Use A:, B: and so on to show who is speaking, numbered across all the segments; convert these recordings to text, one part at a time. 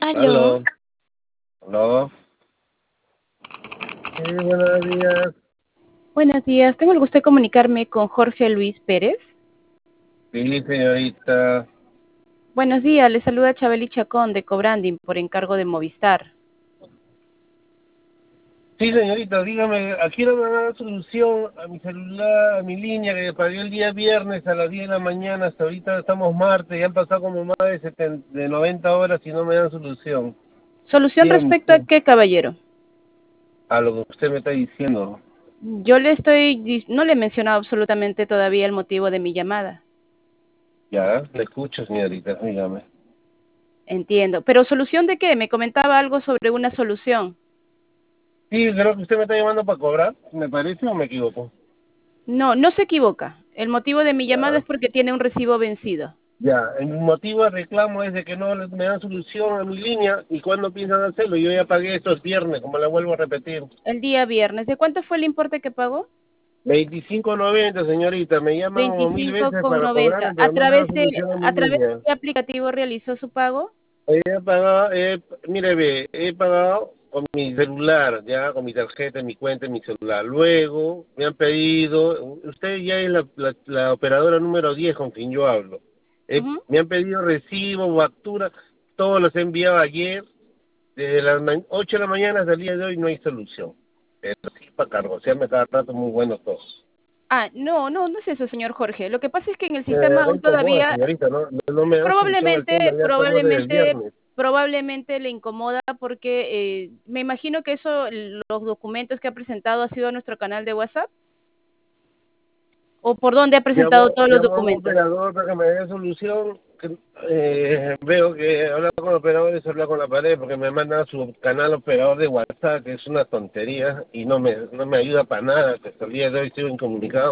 A: Aló,
B: Aló,
A: aló. Sí, buenos días.
B: buenos días. Tengo el gusto de comunicarme con Jorge Luis Pérez.
A: Sí, señorita.
B: Buenos días, le saluda Chabeli Chacón de Cobranding por encargo de Movistar.
A: Sí, señorita, dígame, aquí no me van a dar solución a mi celular, a mi línea que pagué el día viernes a las 10 de la mañana, hasta ahorita estamos martes, ya han pasado como más de 90 horas y no me dan solución.
B: ¿Solución
A: Dígame
B: respecto a
A: usted,
B: qué, caballero?
A: a lo que usted me está diciendo.
B: No le he mencionado absolutamente todavía el motivo de mi llamada.
A: Ya, le escucho, señorita, dígame.
B: Entiendo. ¿Pero solución de qué? Me comentaba algo sobre una solución.
A: Sí, creo que usted me está llamando para cobrar, ¿me parece o me equivoco?
B: No, no se equivoca. El motivo de mi llamada
A: Ya.
B: es porque tiene un recibo vencido.
A: Ya, el motivo de reclamo es de que no me dan solución a mi línea y cuándo piensan hacerlo. Yo ya pagué estos viernes, como le vuelvo a repetir.
B: El día viernes. ¿De cuánto fue el importe que pagó?
A: 25.90, señorita. Me llaman como mil
B: Veinticinco
A: veces
B: con
A: para
B: noventa.
A: cobrarme, pero no me dan solución a mi
B: ¿A través de
A: línea.
B: qué aplicativo realizó su pago?
A: He pagado, mire, ve, he pagado con mi celular, ya, con mi tarjeta, mi cuenta, mi celular. Luego me han pedido, usted ya es la operadora número 10 con quien yo hablo.
B: Ujú.
A: Me han pedido recibo, factura, todos los he enviado ayer. Desde las 8 de la mañana hasta el día de hoy no hay solución. Pero sí, para cargosearme cada rato muy bueno todo.
B: No es eso, señor Jorge. Lo que pasa es que en el sistema
A: Me
B: aún
A: incomoda,
B: todavía,
A: señorita, no me dan solución al
B: probablemente,
A: tema, ya estamos desde el
B: probablemente,
A: viernes.
B: probablemente le incomoda porque me imagino que los documentos que ha presentado ha sido a nuestro canal de WhatsApp, o por dónde ha presentado todos los
A: Llamo a un
B: documentos.
A: operador para que me dé solución. Veo que hablar con operadores es hablar con la pared porque me manda a su canal operador de WhatsApp, que es una tontería y no me ayuda para nada, que hasta el día de hoy sigo incomunicado.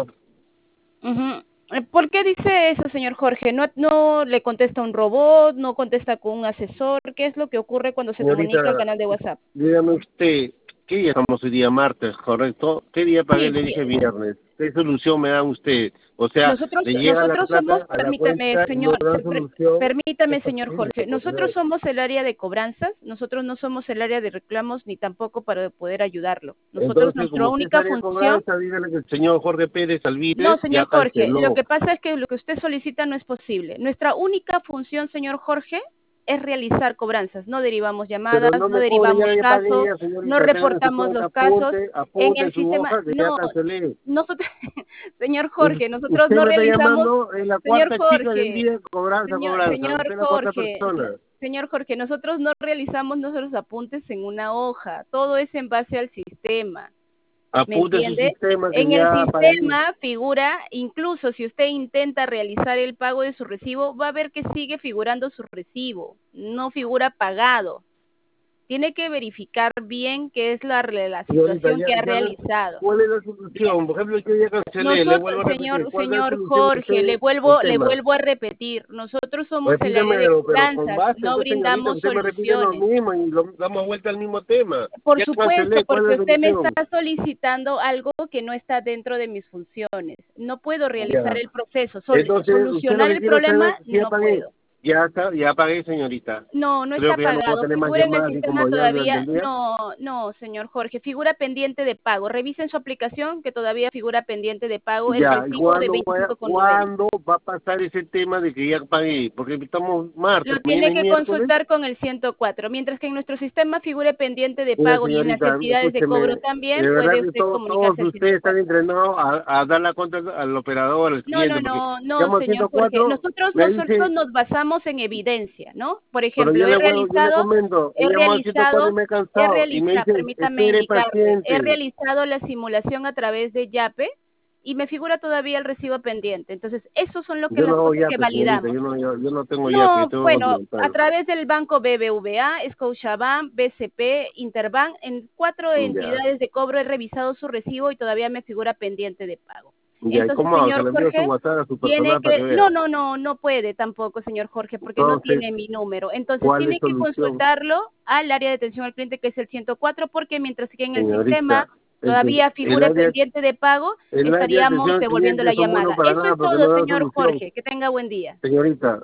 B: Ujú. ¿Por qué dice eso, señor Jorge? ¿No le contesta un robot? ¿No contesta con un asesor? ¿Qué es lo que ocurre cuando se comunica al
A: Señorita,
B: canal de WhatsApp?
A: dígame usted, ¿qué día estamos hoy día martes, correcto? ¿Qué día pagué?
B: Sí,
A: Le
B: sí.
A: dije viernes. ¿Qué solución me da usted? O sea,
B: Nosotros,
A: le llega la
B: nosotros somos,
A: plata a la cuenta y no dan solución.
B: permítame,
A: Es
B: señor
A: posible,
B: Jorge,
A: por
B: nosotros
A: Dios.
B: somos el área de cobranzas, nosotros no somos el área de reclamos ni tampoco para poder ayudarlo. Nosotros,
A: Entonces,
B: nuestra
A: como usted
B: única
A: sale de
B: función.
A: cobranza, dígale que el señor Jorge Pérez
B: No,
A: Alvírez ya
B: señor Jorge, lo
A: canceló.
B: que pasa es que lo que usted solicita no es posible. Nuestra única función, señor Jorge, es realizar cobranzas. No derivamos
A: Pero
B: llamadas,
A: no
B: no
A: me cobre,
B: derivamos
A: ya pagué
B: casos,
A: ya,
B: no
A: señorita. Tengan en su
B: reportamos
A: cuenta,
B: los casos. En
A: apunte
B: el
A: en su
B: sistema,
A: hoja que ya
B: no,
A: cancelé.
B: nosotros, señor Jorge, nosotros
A: Usted
B: no
A: me está
B: realizamos,
A: llamando en la
B: señor
A: cuarta chica del
B: Jorge,
A: día de cobranza, cobranza.
B: Señor
A: Usted es la cuarta
B: Jorge,
A: persona.
B: señor Jorge, nosotros no realizamos nuestros apuntes en una hoja, todo es en base al sistema. ¿Me
A: Apunte su
B: entiende?
A: sistema que
B: En el
A: ya pagué.
B: sistema figura, incluso si usted intenta realizar el pago de su recibo, va a ver que sigue figurando su recibo, no figura pagado. Tiene que verificar bien qué es la
A: Y ahorita
B: situación que ha
A: ya no,
B: realizado.
A: ¿cuál es la
B: Bien.
A: solución? Por ejemplo, yo ya cancelé, le
B: Nosotros,
A: vuelvo a repetir.
B: señor,
A: ¿Cuál es la
B: señor
A: solución que
B: Jorge,
A: usted el
B: le
A: tema?
B: vuelvo a repetir, nosotros somos el área de
A: Repítamelo, pero con
B: cobranzas,
A: base,
B: no
A: pues señorita,
B: brindamos
A: usted me repite lo
B: soluciones.
A: mismo y damos vuelta al mismo tema.
B: Por
A: Ya
B: supuesto,
A: cancelé, ¿cuál es
B: porque
A: la
B: usted me está
A: solución?
B: solicitando algo que no está dentro de mis funciones. No puedo realizar
A: Ya.
B: el proceso.
A: Entonces, usted lo
B: Solucionar
A: que
B: el
A: quiere saber
B: problema,
A: si ya
B: no
A: pagué.
B: puedo.
A: Ya está, ya pagué, señorita.
B: No, no
A: Creo
B: está
A: que ya no puedo
B: pagado.
A: tener más
B: Figura en el
A: llamadas y
B: sistema
A: como ya durante
B: todavía.
A: el día.
B: No, señor Jorge. Figura pendiente de pago. Revisen su aplicación que todavía figura pendiente de pago el
A: Ya, ¿y
B: recibo de 25,90.
A: cuándo va a pasar ese tema de que ya pagué? Porque estamos martes,
B: Lo
A: mañana
B: tiene
A: y
B: que
A: miércoles.
B: consultar con el 104. Mientras que en nuestro sistema figure pendiente de
A: Mira,
B: pago y en las
A: señorita,
B: entidades de
A: escúcheme,
B: cobro
A: de
B: también,
A: verdad
B: puede
A: que
B: usted
A: todos
B: comunicarse al
A: ustedes están
B: 104.
A: entrenados a dar la cuenta al operador, al cliente, porque
B: No,
A: llamo al
B: señor Jorge.
A: 104, me
B: Nosotros
A: dice,
B: nos basamos en evidencia, ¿no? Por
A: pero
B: ejemplo,
A: yo le comento, he llamado al 104 y me he cansado, y me dice,
B: permítame
A: espere
B: indicarle, he
A: paciente.
B: realizado la simulación a través de Yape y me figura todavía el recibo pendiente. Entonces, esos son
A: Yo no
B: las
A: hago
B: cosas que
A: yape, señorita,
B: validamos.
A: yo no tengo yape, yo
B: No,
A: tengo
B: bueno, a
A: continental.
B: través del banco BBVA, Scotiabank, BCP, Interbank, en 4
A: Ya,
B: entidades de cobro he revisado su recibo y todavía me figura pendiente de pago.
A: ya, ¿y
B: Entonces,
A: cómo hago? Que
B: señor
A: le envío su
B: Jorge,
A: WhatsApp a su
B: tiene
A: personal para
B: que,
A: que vea.
B: no puede tampoco, señor Jorge, porque no
A: Entonces,
B: tiene mi número. Entonces,
A: ¿cuál es
B: tiene que
A: solución?
B: consultarlo al área de atención al cliente, que es el 104, porque mientras que en el sistema
A: Señorita,
B: todavía
A: el
B: figure
A: área,
B: pendiente de pago,
A: el área de
B: estaríamos
A: atención al
B: devolviendo
A: cliente
B: la
A: son buenos
B: llamada.
A: para
B: Eso
A: nada
B: es
A: porque
B: todo,
A: no dan
B: señor
A: solución.
B: Jorge. Que tenga buen día.
A: Señorita,